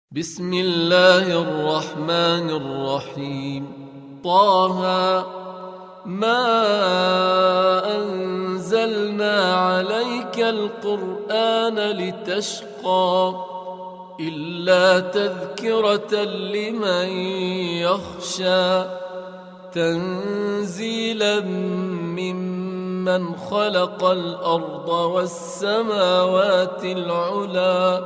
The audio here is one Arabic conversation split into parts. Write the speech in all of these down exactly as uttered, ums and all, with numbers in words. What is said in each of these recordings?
بسم الله الرحمن الرحيم. طه ما أنزلنا عليك القرآن لتشقى إلا تذكرة لمن يخشى تنزيلا ممن خلق الأرض والسماوات العلى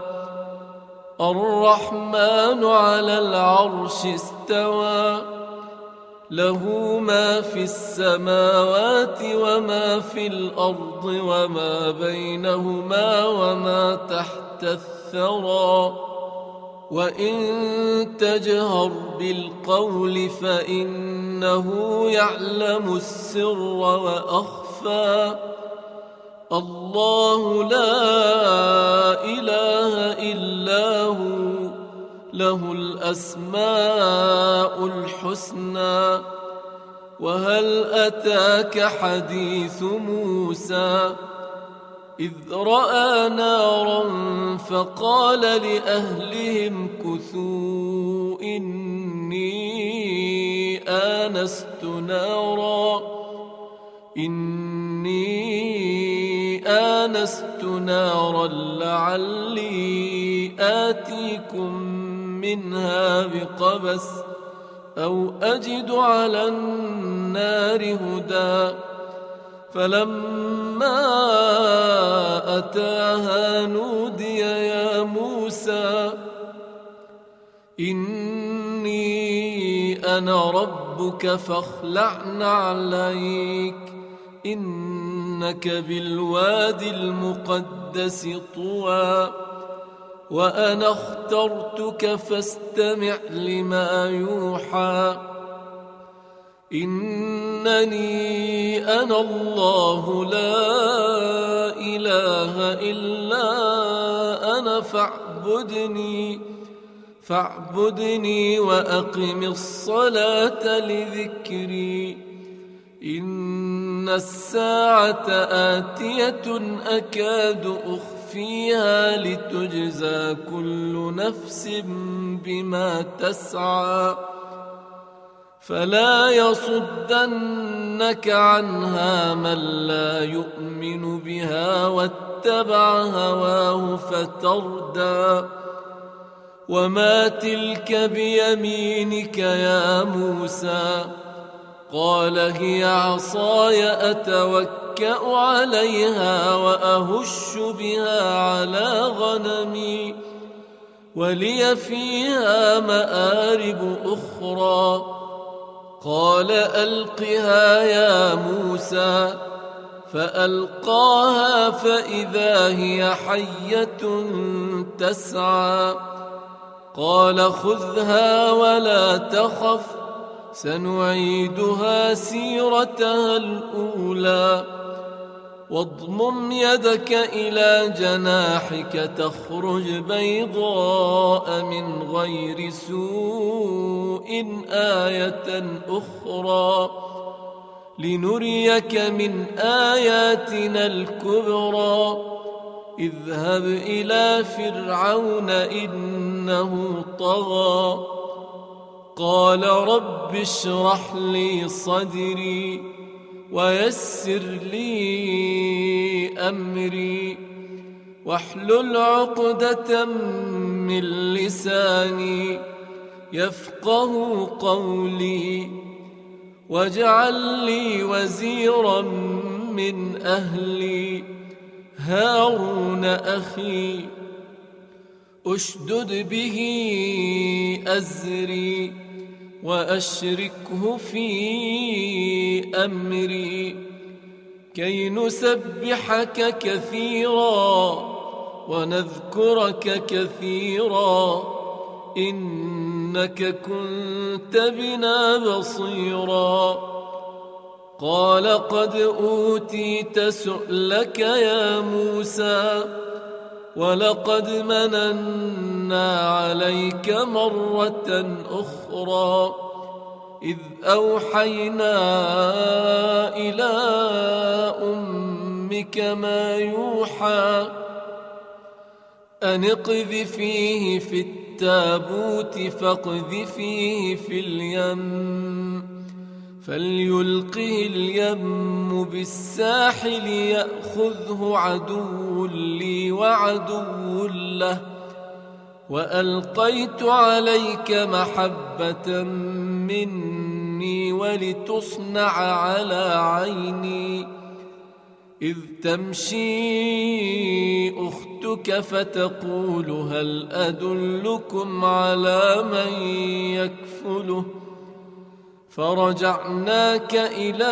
الرحمن على العرش استوى له ما في السماوات وما في الأرض وما بينهما وما تحت الثرى وإن تجهر بالقول فإنه يعلم السر وأخفى الله لا إله إلا هو له الأسماء الحسنى. وهل أتاك حديث موسى إذ رأى نارا فقال لأهلهم كثوا إني آنست نارا إني آنست نارا لعلي آتيكم منها بقبس أو أجد على النار هدى فلما أتاها نودي يا موسى إني أنا ربك فاخلع نعليك إنك بالوادي المقدس طوى وأنا اخترتك فاستمع لما يوحى إنني أنا الله لا إله إلا أنا فاعبدني فاعبدني وأقم الصلاة لذكري إن الساعة آتية أكاد أخفيها لتجزى كل نفس بما تسعى فلا يصدنك عنها من لا يؤمن بها واتبع هواه فتردى وما تلك بيمينك يا موسى قال هي عصاي أتوكأ عليها وأهش بها على غنمي ولي فيها مآرب أخرى قال ألقها يا موسى فألقاها فإذا هي حية تسعى قال خذها ولا تخف سنعيدها سيرتها الأولى واضمم يدك إلى جناحك تخرج بيضاء من غير سوء آية أخرى لنريك من آياتنا الكبرى اذهب إلى فرعون إنه طغى قال رب اشرح لي صدري ويسر لي أمري واحلل عقدة من لساني يفقه قولي واجعل لي وزيرا من أهلي هارون أخي أشدد به أزري وأشركه في أمري كي نسبحك كثيرا ونذكرك كثيرا إنك كنت بنا بصيرا قال قد أوتيت سؤلك يا موسى ولقد مننا عليك مرة أخرى إذ أوحينا إلى أمك ما يوحى أن اقذفيه في التابوت فاقذفيه في اليم فليلقه اليم بالساحل يأخذه عدو لي وعدو له وألقيت عليك محبة مني ولتصنع على عيني إذ تمشي أختك فتقول هل أدلكم على من يكفله فرجعناك إلى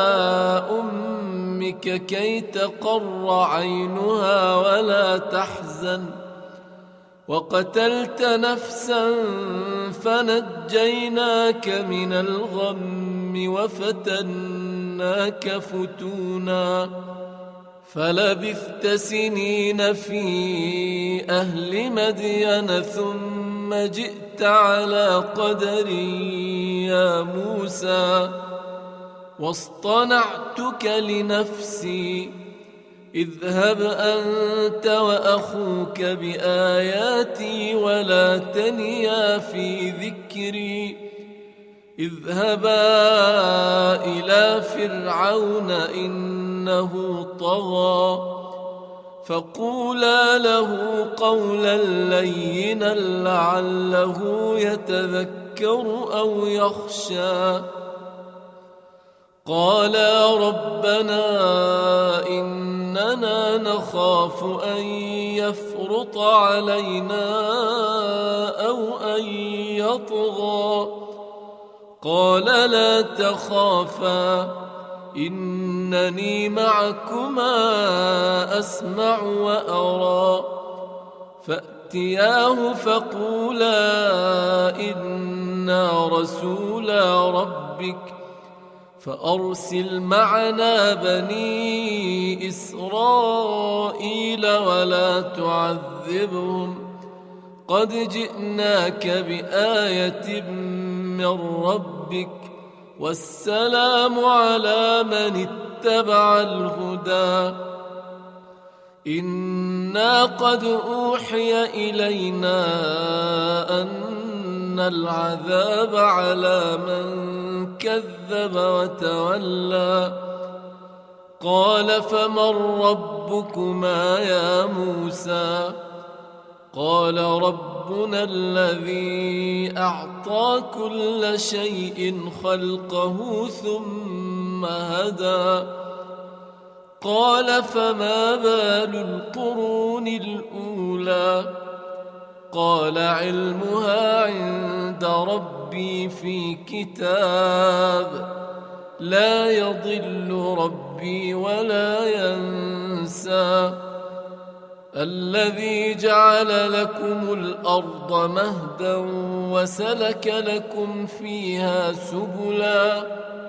أمك كي تقر عينها ولا تحزن وقتلت نفسا فنجيناك من الغم وفتناك فتونا فلبثت سنين في أهل مدين ثم جئت على قدري يا موسى واصطنعتك لنفسي اذهب أنت وأخوك بآياتي ولا تنيا في ذكري اذهبا إلى فرعون إنه طغى فقولا له قولا لينا لعله يتذكر أو يخشى قالا ربنا إننا نخاف أن يفرط علينا أو أن يطغى قال لا تخافا إنني معكما أسمع وأرى فأتياه فقولا إنا رسولا ربك فأرسل معنا بني إسرائيل ولا تعذبهم قد جئناك بآية من ربك والسلام على من اتبع الهدى إنا قد أوحي إلينا أن العذاب على من كذب وتولى قال فمن ربكما يا موسى قال ربنا الذي أعطى كل شيء خلقه ثم هدى قال فما بال القرون الأولى قال علمها عند ربي في كتاب لا يضل ربي ولا ينسى الذي جعل لكم الأرض مهدا وسلك لكم فيها سبلا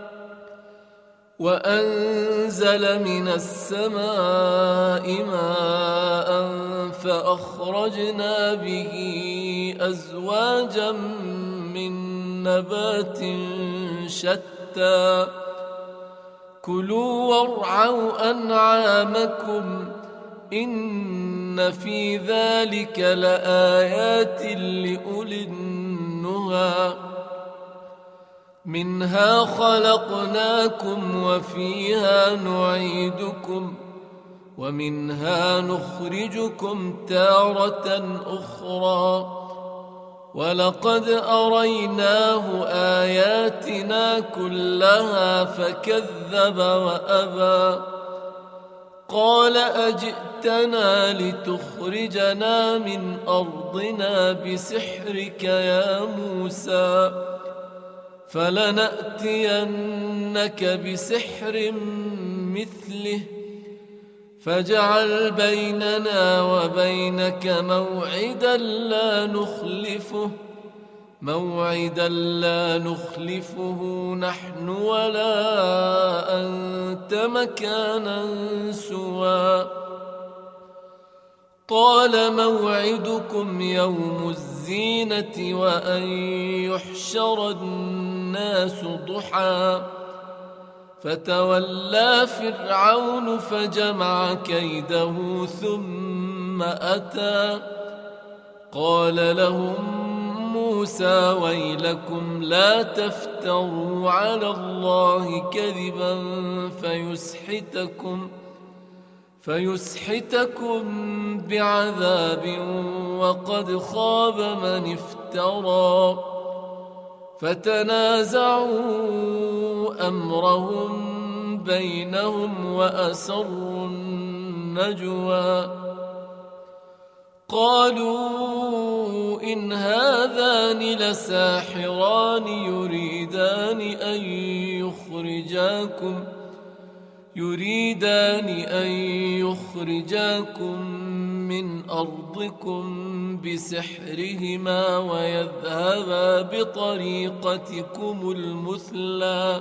وأنزل من السماء ماء فأخرجنا به أزواجا من نبات شتى كلوا وارعوا أنعامكم إن في ذلك لآيات لأولي النهى منها خلقناكم وفيها نعيدكم ومنها نخرجكم تارة أخرى ولقد أريناه آياتنا كلها فكذب وأبى قال أجئتنا لتخرجنا من أرضنا بسحرك يا موسى فلنأتينك بسحر مثله فاجعل بيننا وبينك موعدا لا نخلفه موعدا لا نخلفه نحن ولا أنت مكانا سوى قال موعدكم يوم الزينة وأن يحشر الناس ضحى فتولى فرعون فجمع كيده ثم ثم أتى قال لهم موسى ويلكم لا تفتروا على الله كذبا فيسحتكم فيسحتكم بعذاب وقد خاب من افترى. فتنازعوا أمرهم بينهم وأسروا النجوى قالوا إن هذان لساحران يريدان أن يخرجاكم يريدان أن يخرجاكم من أرضكم بسحرهما ويذهبا بطريقتكم المثلى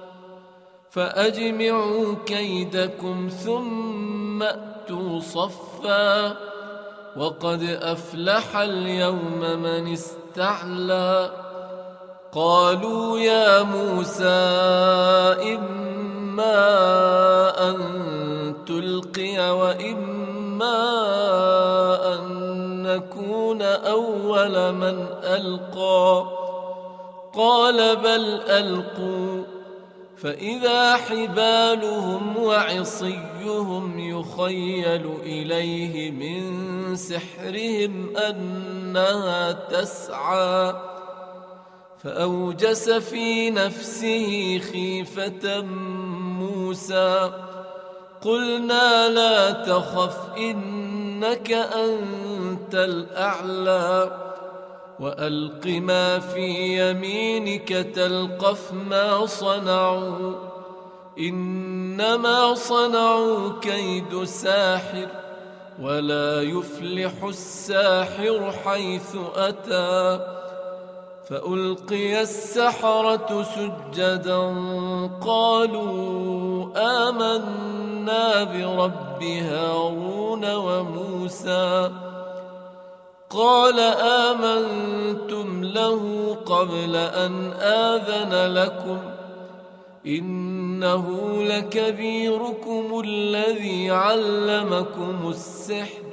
فأجمعوا كيدكم ثم أتوا صفا وقد أفلح اليوم من استعلى. قالوا يا موسى إما أن تلقي وإما أن نكون أول من ألقى قال بل ألقوا فإذا حبالهم وعصيهم يخيل إليه من سحرهم أنها تسعى فأوجس في نفسه خيفة موسى قلنا لا تخف إنك أنت الأعلى وألق ما في يمينك تلقف ما صنعوا إنما صنعوا كيد ساحر ولا يفلح الساحر حيث أتى. فألقي السحرة سجدا قالوا آمنا برب هارون وموسى قال آمنتم له قبل أن آذن لكم إنه لكبيركم الذي علمكم السحر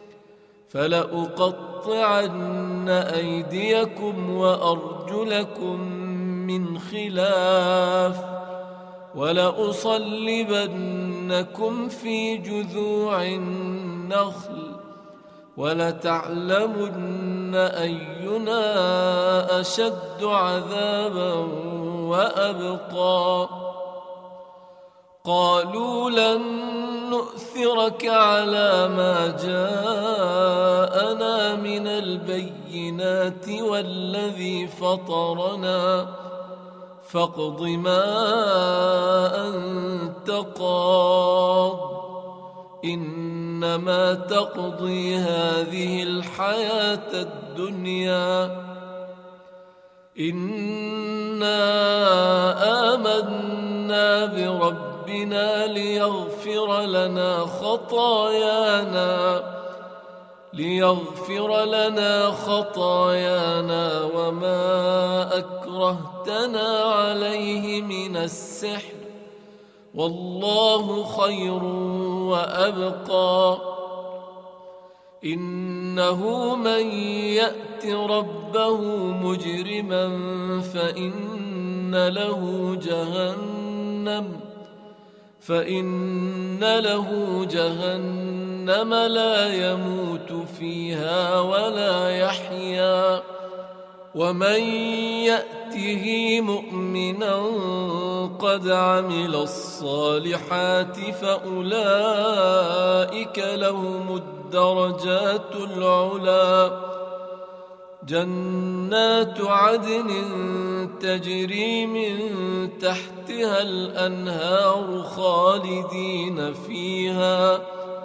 فلأقطعن أيديكم وأرجلكم من خلاف ولأصلبنكم في جذوع النخل ولتعلمن أينا أشد عذابا وأبقى. قالوا لن نؤثرك على ما جاءنا من البينات والذي فطرنا فاقض ما أنت قاض إنما تقضي هذه الحياة الدنيا إنا آمنا بربنا ليغفر لنا خطايانا ليغفر لنا خطايانا وما أكرهتنا عليه من السحر والله خير وأبقى. إنه من يأت ربه مجرما فإن له جهنم فإن له جهنم لا يموت فيها ولا يحيا ومن يأته مؤمنا قد عمل الصالحات فأولئك لهم الدرجات العلى جنات عدن تجري من تحتها الأنهار خالدين فيها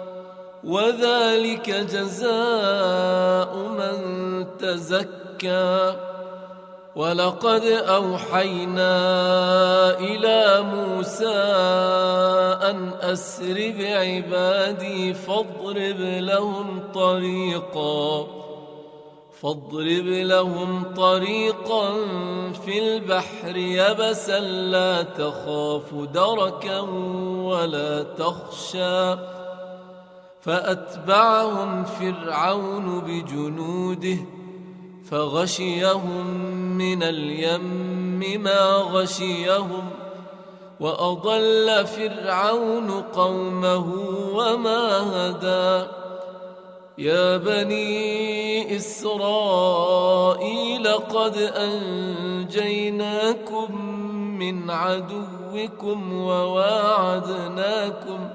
وذلك جزاء من تزكى. ولقد أوحينا إلى موسى أن أسر بعبادي فاضرب لهم طريقا فاضرب لهم طريقا في البحر يبسا لا تخاف دركا ولا تخشى فأتبعهم فرعون بجنوده فغشيهم من اليم ما غشيهم وأضل فرعون قومه وما هدى يا بني إسرائيل قد أنجيناكم من عدوكم وواعدناكم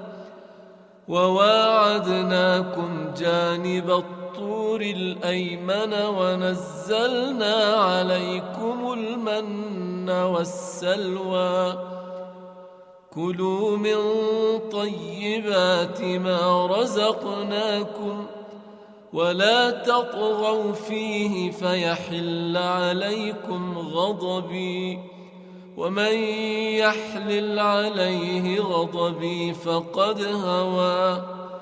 وواعدناكم جانب الطور الأيمن ونزلنا عليكم المن والسلوى كلوا من طيبات ما رزقناكم ولا تطغوا فيه فيحل عليكم غضبي ومن يحلل عليه غضبي فقد هوى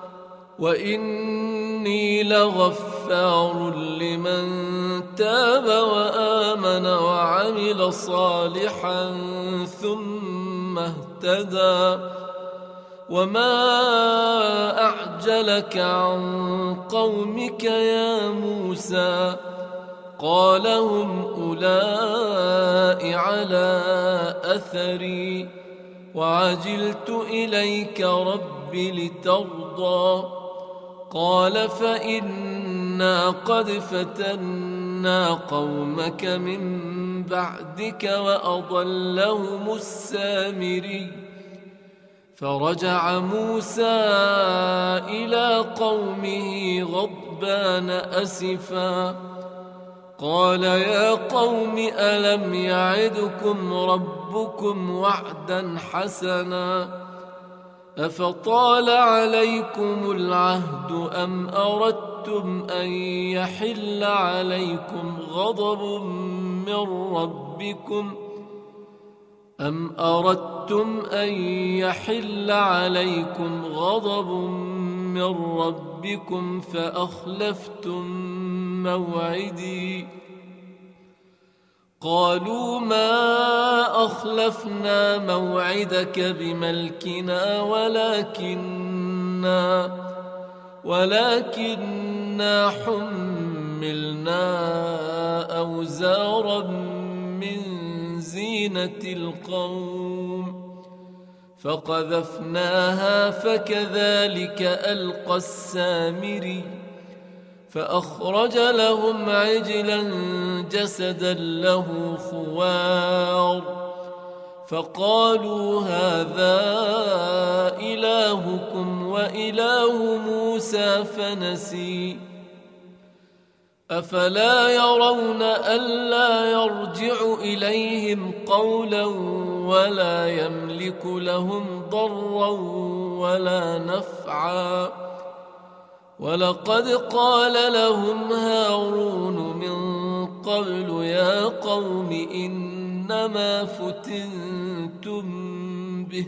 وإني لغفار لمن تاب وآمن وعمل صالحا ثم اهتدى وما أعجلك عن قومك يا موسى قال هم أولئك على أثري وعجلت إليك رب لترضى قال فإنا قد فتنا قومك من بعدك وأضلهم السامري فرجع موسى إلى قومه غضبان أسفا قال يا قوم ألم يعدكم ربكم وعدا حسنا أفطال عليكم العهد أم أردتم أن يحل عليكم غضب من ربكم أم أردتم أن يحل عليكم غضب من ربكم فأخلفتم موعدي قالوا ما أخلفنا موعدك بملكنا ولكننا ولكننا حملنا أوزارا من زينة القوم فقذفناها فكذلك ألقى السامري فأخرج لهم عجلا جسدا له خوار فقالوا هذا إلهكم وإله موسى فنسي أفلا يرون ألا يرجع إليهم قولا ولا يملك لهم ضرا ولا نفعا ولقد قال لهم هارون من قبل يا قوم إنما فتنتم به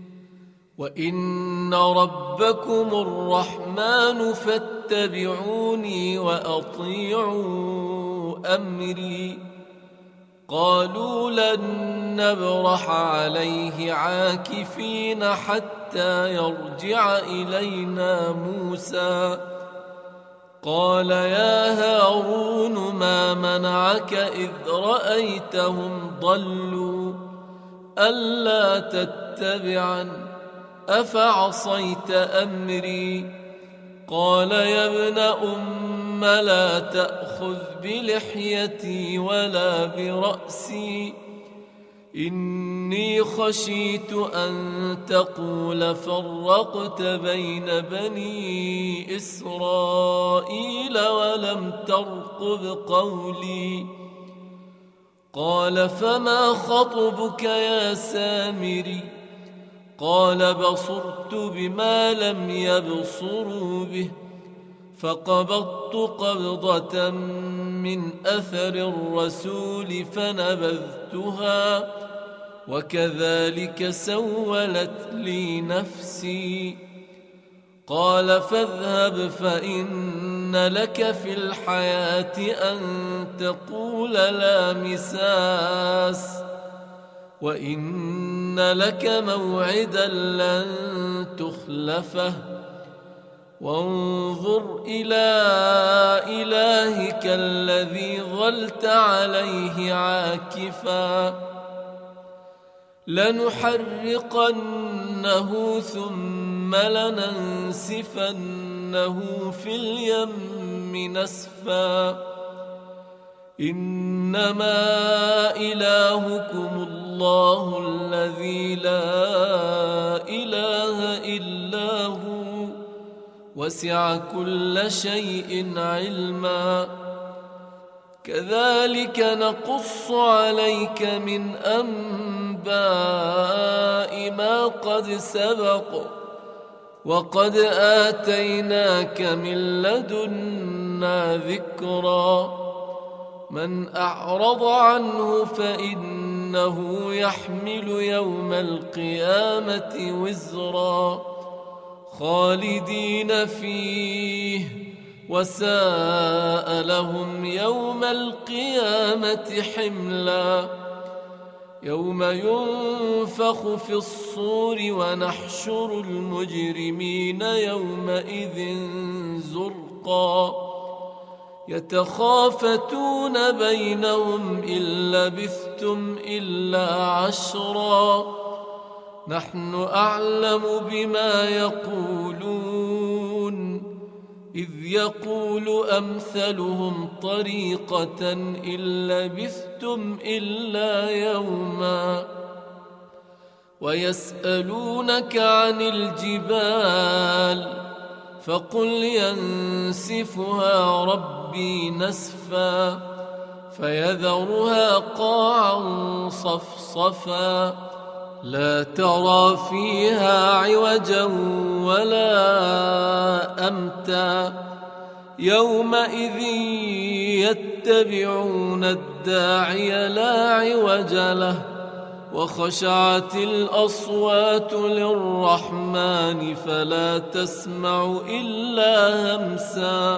وإن ربكم الرحمن فاتبعوني وأطيعوا أمري قالوا لن نبرح عليه عاكفين حتى يرجع إلينا موسى قال يا هارون ما منعك إذ رأيتهم ضلوا ألا تتبعن أفعصيت أمري قال يا ابن أم لا تأخذ بلحيتي ولا برأسي إني خشيت أن تقول فرقت بين بني إسرائيل ولم ترقب قولي قال فما خطبك يا سامري قال بصرت بما لم يبصروا به فقبضت قبضة من أثر الرسول فنبذتها وكذلك سولت لي نفسي قال فاذهب فإن لك في الحياة أن تقول لا مساس وإن لك موعدا لن تخلفه وانظر إلى إلهك الذي ظلت عليه عاكفا لنحرقنه ثم لننسفنه في اليم نسفا إنما إلهكم الله الذي لا إله إلا هو وسع كل شيء علما كذلك نقص عليك من أنباء ما قد سبق وقد آتيناك من لدنا ذكرا من أعرض عنه فإنه يحمل يوم القيامة وزرا خالدين فيه وساء لهم يوم القيامة حملا يوم ينفخ في الصور ونحشر المجرمين يومئذ زرقا يتخافتون بينهم إن لبثتم إلا عشرا نحن أعلم بما يقولون إذ يقول أمثلهم طريقة إن لبثتم إلا يوما ويسألونك عن الجبال فقل ينسفها ربي نسفا فيذرها قاعا صفصفا لا ترى فيها عوجا ولا أمتا يومئذ يتبعون الداعي لا عوج له وخشعت الأصوات للرحمن فلا تسمع إلا همسا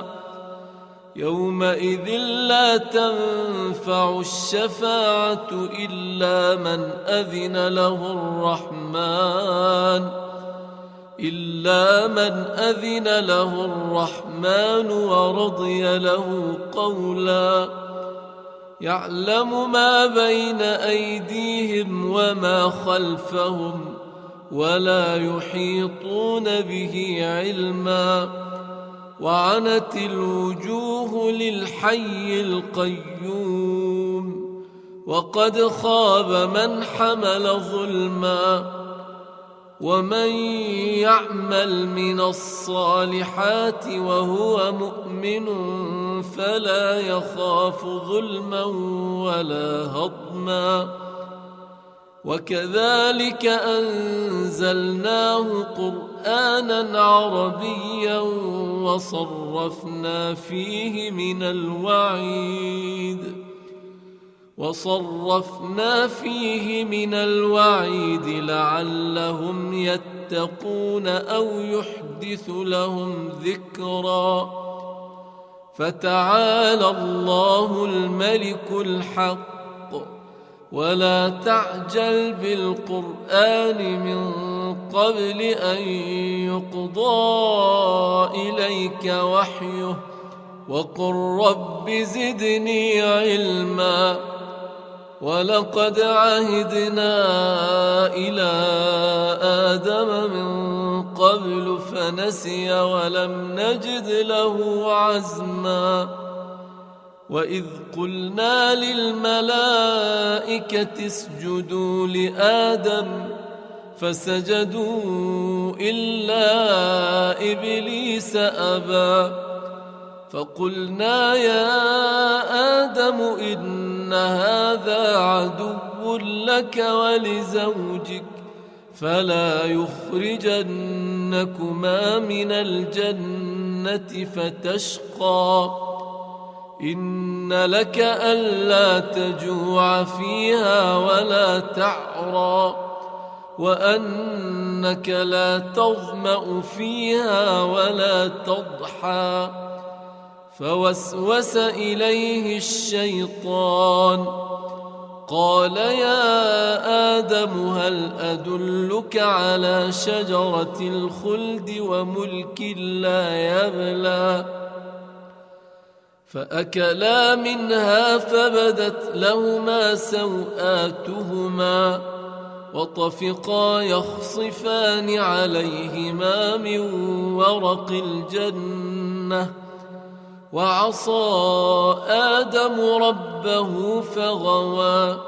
يومئذ لا تنفع الشفاعة إلا من أذن له الرحمن إلا من أذن له الرحمن ورضي له قولا يعلم ما بين أيديهم وما خلفهم ولا يحيطون به علما وعنت الوجوه للحي القيوم وقد خاب من حمل ظلما ومن يعمل من الصالحات وهو مؤمن فلا يخاف ظلما ولا هضما وكذلك أنزلناه قرآنا عربيا وصرفنا فيه من الوعيد وصرفنا فيه من الوعيد لعلهم يتقون أو يحدث لهم ذكرا فتعالى الله الملك الحق ولا تعجل بالقرآن من قبل أن يقضى إليك وحيه وقل رب زدني علما ولقد عهدنا إلى آدم من قبل فنسي ولم نجد له عزما وإذ قلنا للملائكة اسجدوا لآدم فسجدوا إلا إبليس أبى فقلنا يا آدم إن هذا عدو لك ولزوجك فلا يخرجنكما من الجنة فتشقى إن لك ألا تجوع فيها ولا تعرى وأنك لا تظمأ فيها ولا تضحى فوسوس إليه الشيطان قال يا آدم هل أدلك على شجرة الخلد وملك لا يبلى فأكلا منها فبدت لهما سوآتهما وطفقا يخصفان عليهما من ورق الجنة وعصى آدم ربه فغوى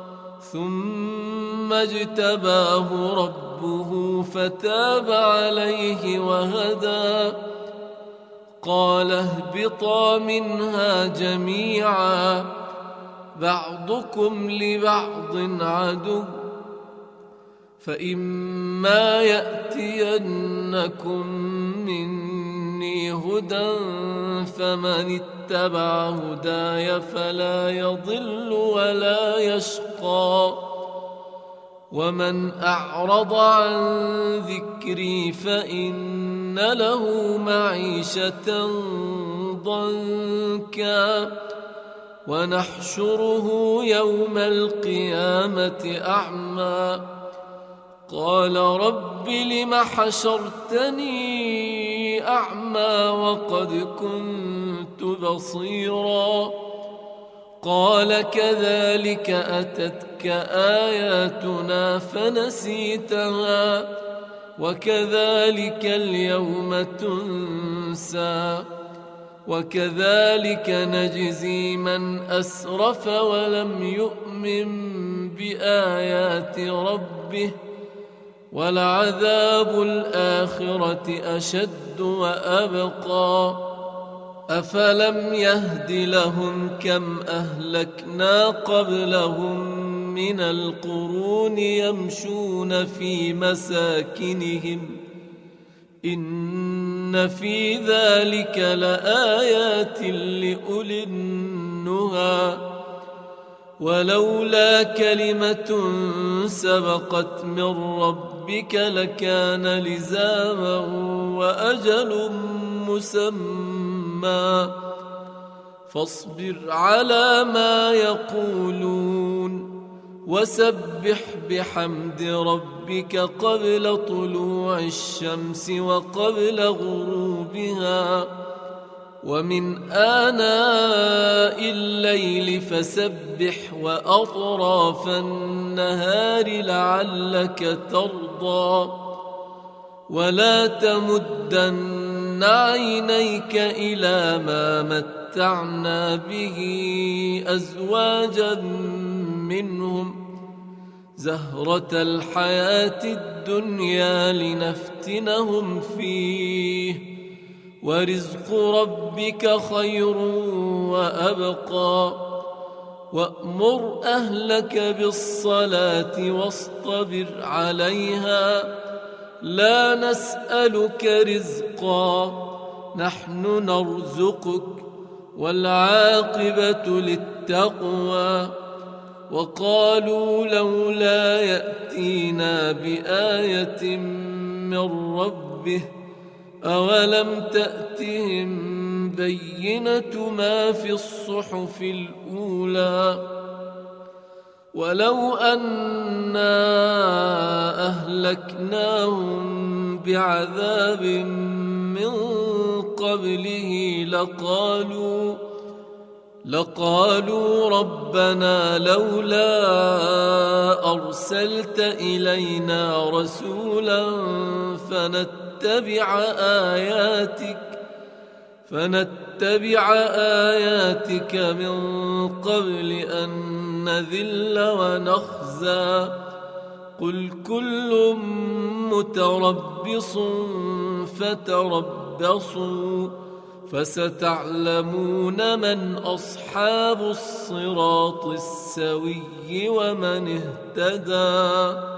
ثم اجتباه ربه فتاب عليه وهدى قال اهبطا منها جميعا بعضكم لبعض عدو فإما يأتينكم مني هدى فمن اتبع هداي فلا يضل ولا يشقى ومن أعرض عن ذكري فإن له معيشة ضنكا ونحشره يوم القيامة أعمى قال رب لم حشرتني أعمى وقد كنت بصيرا قال كذلك أتتك آياتنا فنسيتها وكذلك اليوم تنسى وكذلك نجزي من أسرف ولم يؤمن بآيات ربه ولعذاب الآخرة أشد وأبقى أفلم يهد لهم كم أهلكنا قبلهم من القرون يمشون في مساكنهم إن في ذلك لآيات لأولي النهى ولولا كلمة سبقت من ربك لكان لزاما وأجل مسمى فاصبر على ما يقولون وسبح بحمد ربك قبل طلوع الشمس وقبل غروبها ومن آناء الليل فسبح وأطراف النهار لعلك ترضى ولا تمدن عينيك إلى ما متعنا به أزواجا منهم زهرة الحياة الدنيا لنفتنهم فيه ورزق ربك خير وأبقى وأمر أهلك بالصلاة واصطبر عليها لا نسألك رزقا نحن نرزقك والعاقبة للتقوى وقالوا لولا يأتينا بآية من ربه أولم تأتهم بينة ما في الصحف الأولى ولو أنا أهلكناهم بعذاب من قبله لقالوا لقالوا ربنا لولا أرسلت إلينا رسولا فنتبع آياتك فنتبع آياتك من قبل أن نذل ونخزى قل كل متربص فتربصوا فستعلمون من أصحاب الصراط السوي ومن اهتدى